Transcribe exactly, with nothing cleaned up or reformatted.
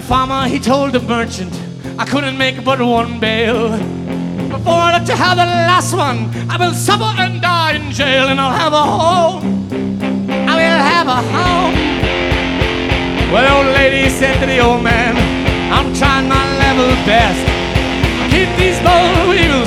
farmer, he told the merchant, I couldn't make but one bale. Before I look to have the last one, I will suffer and die in jail, and I'll have a home. I will have a home. Well, the old lady said to the old man, I'm trying my level best. Keep these bold evils